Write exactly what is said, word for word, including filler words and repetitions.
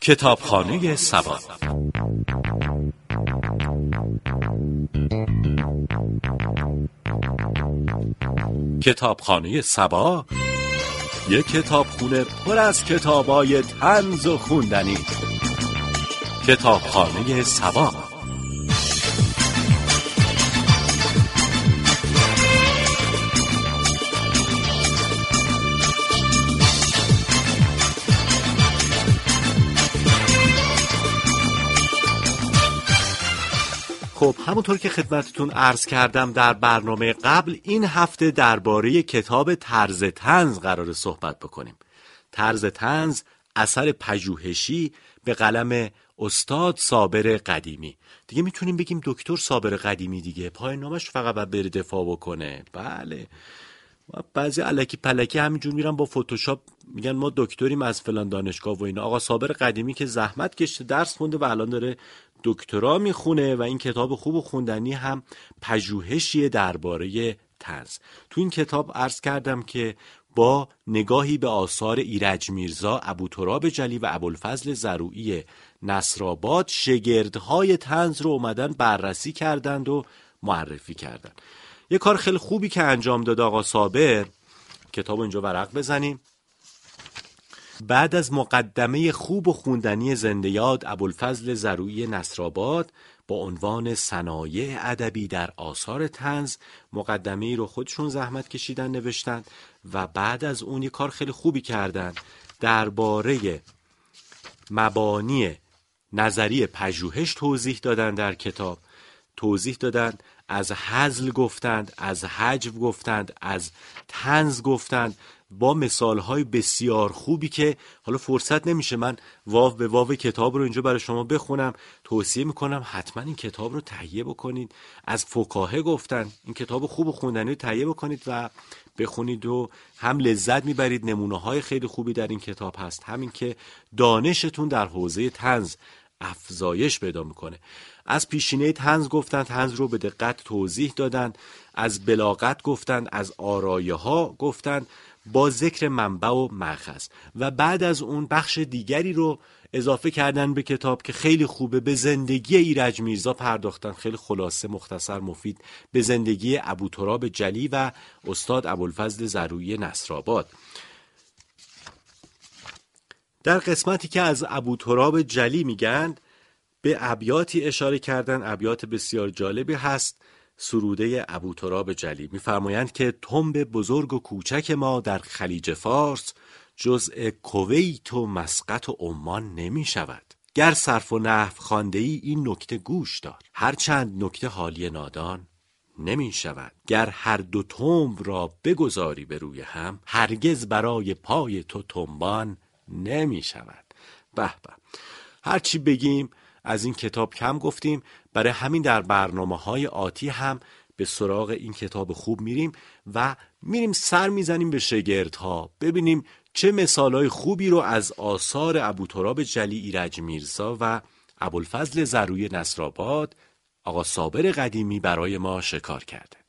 کتابخانه سبا. کتابخانه سبا یک کتابخونه پر از کتابای طنز و خوندنی. کتابخانه سبا. خب همونطور که خدمتتون عرض کردم در برنامه قبل، این هفته درباره کتاب طرز طنز قرار صحبت بکنیم. طرز طنز اثر پژوهشی به قلم استاد صابر قدیمی. دیگه میتونیم بگیم دکتر صابر قدیمی دیگه، پایان نامش فقط باید بره دفاع بکنه. بله، بعضی الکی پلکی همینجور میرن با فتوشاپ میگن ما دکتریم از فلان دانشگاه و اینا. آقا صابر قدیمی که زحمت کشته، درس خونده و الان داره دکترا میخونه و این کتاب خوب و خوندنی هم پژوهشیه درباره طنز. تو این کتاب عرض کردم که با نگاهی به آثار ایرج میرزا، ابوتراب جلی و ابوالفضل زروعی نصرآباد، شگردهای طنز رو اومدن بررسی کردند و معرفی کردند. یه کار خیلی خوبی که انجام داد آقا صابر، کتاب اینجا ورق بزنیم. بعد از مقدمه خوب و خوندنی زنده یاد ابوالفضل زروعی نصرآباد با عنوان صنایع ادبی در آثار طنز، مقدمه‌ای رو خودشون زحمت کشیدن نوشتن و بعد از اون یه کار خیلی خوبی کردن، درباره مبانی نظری پژوهش توضیح دادن. در کتاب توضیح دادن، از هزل گفتند، از هجو گفتند، از طنز گفتند، با مثالهای بسیار خوبی که حالا فرصت نمیشه من واو به واو کتاب رو اینجا برای شما بخونم. توصیه میکنم حتما این کتاب رو تهیه بکنید. از فکاهه گفتن، این کتاب خوب و خوندنی رو تهیه بکنید و بخونید و هم لذت میبرید. نمونه های خیلی خوبی در این کتاب هست، همین که دانشتون در حوزه طنز افزایش پیدا میکنه. از پیشینه طنز گفتن، طنز رو به دقت توضیح دادن. از بلاغت گفتن، از آرایه ها گفتن با ذکر منبع و مأخذ. و بعد از اون بخش دیگری رو اضافه کردن به کتاب که خیلی خوبه، به زندگی ایرج میرزا پرداختن، خیلی خلاصه، مختصر، مفید، به زندگی ابوتراب جلی و استاد ابوالفضل زروعی نصرآباد. در قسمتی که از ابوتراب جلی میگن به ابیاتی اشاره کردن، ابیات بسیار جالبی هست. سروده ابوتراب جلی می‌فرمایند که تنب بزرگ و کوچک ما در خلیج فارس جزء کویت و مسقط و عمان نمی شود. گر صرف و نحو خوانده‌ای این نکته گوش دار، هرچند نکته حالی نادان نمی شود. گر هر دو تنب را بگذاری به روی هم، هرگز برای پای تو تنبان نمی شود. به به، هرچی بگیم از این کتاب کم گفتیم. برای همین در برنامه‌های آتی هم به سراغ این کتاب خوب میریم و میریم سر میزنیم به شگردها، ببینیم چه مثالهای خوبی رو از آثار ابوتراب جلی، ایرج میرزا و ابوالفضل زروعی نصرآباد آقا صابر قدیمی برای ما شکار کرده.